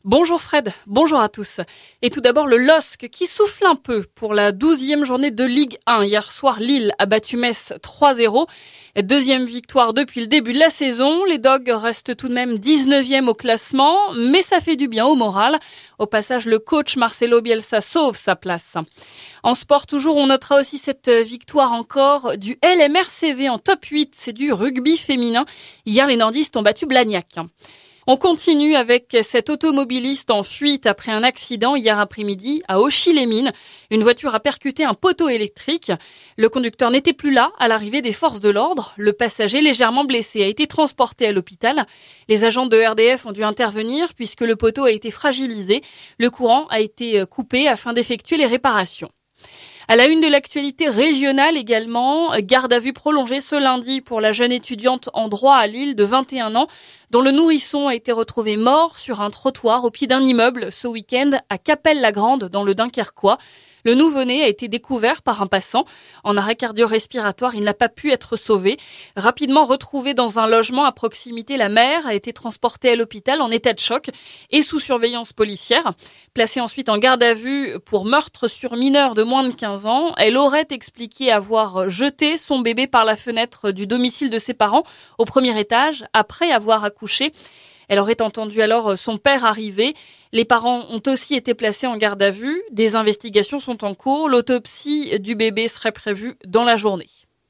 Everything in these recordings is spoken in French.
Bonjour Fred, bonjour à tous. Et tout d'abord le LOSC qui souffle un peu pour la 12e journée de Ligue 1. Hier soir, Lille a battu Metz 3-0. Deuxième victoire depuis le début de la saison. Les Dogs restent tout de même 19e au classement, mais ça fait du bien au moral. Au passage, le coach Marcelo Bielsa sauve sa place. En sport toujours, on notera aussi cette victoire encore du LMRCV en top 8. C'est du rugby féminin. Hier, les nordistes ont battu Blagnac. On continue avec cet automobiliste en fuite après un accident hier après-midi à Auchy-les-Mines. Une voiture a percuté un poteau électrique. Le conducteur n'était plus là à l'arrivée des forces de l'ordre. Le passager légèrement blessé a été transporté à l'hôpital. Les agents de RDF ont dû intervenir puisque le poteau a été fragilisé. Le courant a été coupé afin d'effectuer les réparations. À la une de l'actualité régionale également, garde à vue prolongée ce lundi pour la jeune étudiante en droit à Lille de 21 ans dont le nourrisson a été retrouvé mort sur un trottoir au pied d'un immeuble ce week-end à Capelle-la-Grande dans le Dunkerquois. Le nouveau-né a été découvert par un passant. En arrêt cardio-respiratoire, il n'a pas pu être sauvé. Rapidement retrouvé dans un logement à proximité, la mère a été transportée à l'hôpital en état de choc et sous surveillance policière. Placée ensuite en garde à vue pour meurtre sur mineur de moins de 15 ans, elle aurait expliqué avoir jeté son bébé par la fenêtre du domicile de ses parents au premier étage après avoir accouché. Elle aurait entendu alors son père arriver. Les parents ont aussi été placés en garde à vue. Des investigations sont en cours. L'autopsie du bébé serait prévue dans la journée.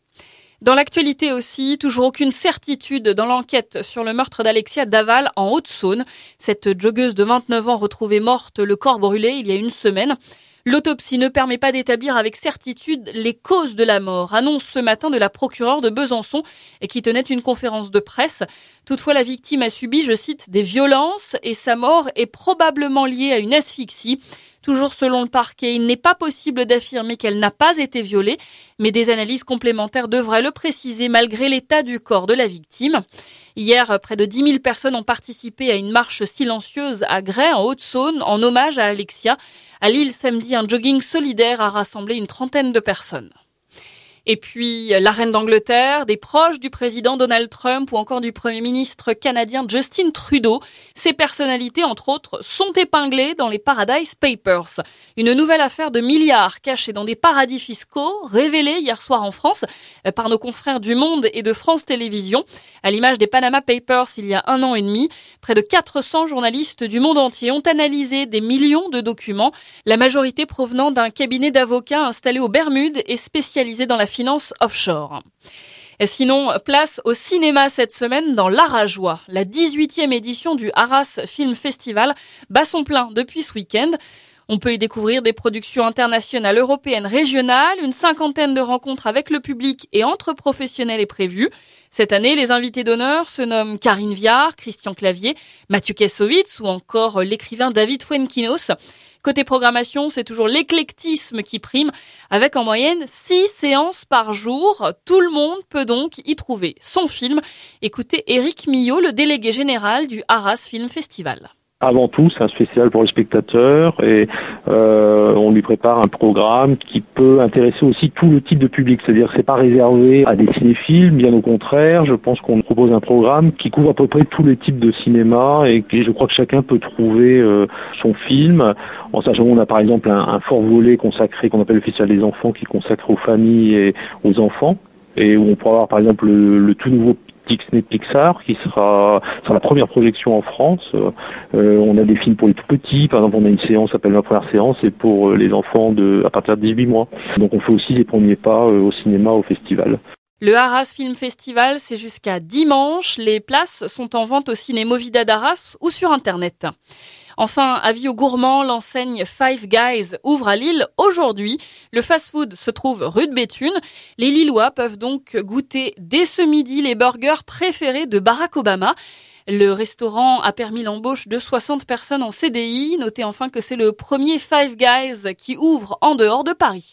Dans l'actualité aussi, toujours aucune certitude dans l'enquête sur le meurtre d'Alexia Daval en Haute-Saône. Cette joggeuse de 29 ans retrouvée morte, le corps brûlé il y a une semaine. L'autopsie ne permet pas d'établir avec certitude les causes de la mort, annonce ce matin de la procureure de Besançon et qui tenait une conférence de presse. Toutefois, la victime a subi, je cite, des violences et sa mort est probablement liée à une asphyxie. Toujours selon le parquet, il n'est pas possible d'affirmer qu'elle n'a pas été violée, mais des analyses complémentaires devraient le préciser malgré l'état du corps de la victime. Hier, près de 10 000 personnes ont participé à une marche silencieuse à Gray, en Haute-Saône, en hommage à Alexia. À Lille, samedi, un jogging solidaire a rassemblé une trentaine de personnes. Et puis, la reine d'Angleterre, des proches du président Donald Trump ou encore du Premier ministre canadien Justin Trudeau. Ces personnalités, entre autres, sont épinglées dans les Paradise Papers. Une nouvelle affaire de milliards cachés dans des paradis fiscaux, révélée hier soir en France par nos confrères du Monde et de France Télévisions. À l'image des Panama Papers il y a 1 an et demi, près de 400 journalistes du monde entier ont analysé des millions de documents, la majorité provenant d'un cabinet d'avocats installé aux Bermudes et spécialisé dans la finance offshore. Et sinon, place au cinéma cette semaine dans l'Arajois. La 18e édition du Arras Film Festival bat son plein depuis ce week-end. On peut y découvrir des productions internationales, européennes, régionales. Une 50aine de rencontres avec le public et entre professionnels est prévue. Cette année, les invités d'honneur se nomment Karine Viard, Christian Clavier, Mathieu Kassovitz ou encore l'écrivain David Fuenquinos. Côté programmation, c'est toujours l'éclectisme qui prime, avec en moyenne 6 séances par jour. Tout le monde peut donc y trouver son film. Écoutez Éric Millot, le délégué général du Arras Film Festival. Avant tout, c'est un spécial pour le spectateur et on lui prépare un programme qui peut intéresser aussi tout le type de public. C'est-à-dire que c'est pas réservé à des cinéphiles, bien au contraire. Je pense qu'on propose un programme qui couvre à peu près tous les types de cinéma et je crois que chacun peut trouver son film. En sachant qu'on a par exemple un fort volet consacré qu'on appelle le Festival des enfants qui est consacré aux familles et aux enfants et où on pourra avoir par exemple le tout nouveau Disney Pixar qui sera la première projection en France. On a des films pour les tout petits, par exemple on a une séance qui s'appelle Ma première séance et pour les enfants à partir de 18 mois. Donc on fait aussi les premiers pas au cinéma, au festival. Le Arras Film Festival, c'est jusqu'à dimanche. Les places sont en vente au ciné Movida d'Arras ou sur Internet. Enfin, avis aux gourmands, l'enseigne Five Guys ouvre à Lille aujourd'hui. Le fast-food se trouve rue de Béthune. Les Lillois peuvent donc goûter dès ce midi les burgers préférés de Barack Obama. Le restaurant a permis l'embauche de 60 personnes en CDI. Notez enfin que c'est le premier Five Guys qui ouvre en dehors de Paris.